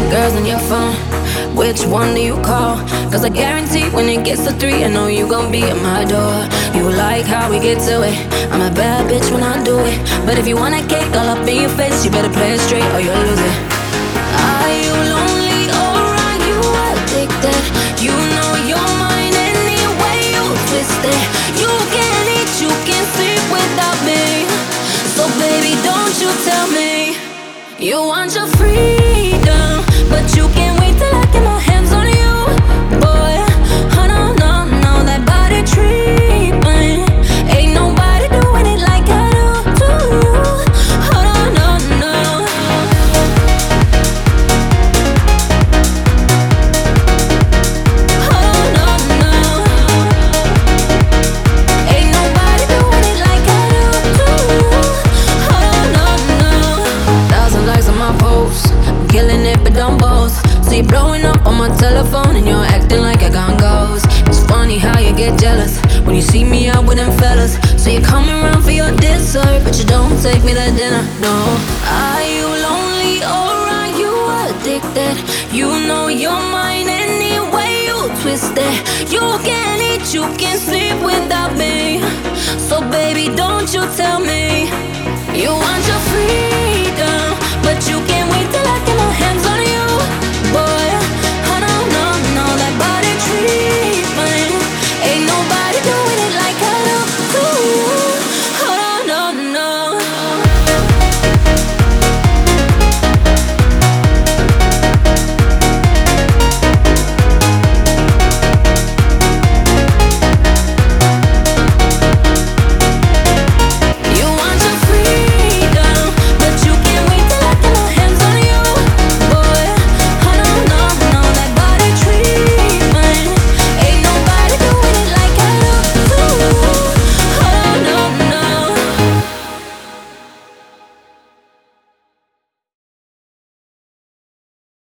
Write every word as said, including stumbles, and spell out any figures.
girls on your phone, which one do you call? Cause I guarantee when it gets to three, I know you gon' be at my door. You like how we get to it, I'm a bad bitch when I do it. But if you want a cake all up in your face, you better play it straight or you'll lose it. Are you lonely or are you addicted? You know you're mine any way you twist it. You can't eat, you can't sleep without me. So baby, don't you tell me you want your freedom, but you can't wait till I get my hands on you, boy. Oh no, no, no, that body treatment, ain't nobody doing it like I do to you. Oh no, no, no. Oh no, no. Ain't nobody doing it like I do to you. Oh no, no. Thousand likes on my post, I'm killing it but don't boast. See you blowing up on my telephone and you're acting like I got ghosts. It's funny how you get jealous when you see me out with them fellas. So you're coming around for your dessert, but you don't take me to dinner, no. Are you lonely or are you addicted? You know you're mine any way you twist it. You can't eat, you can't sleep without me. So baby, don't you tell me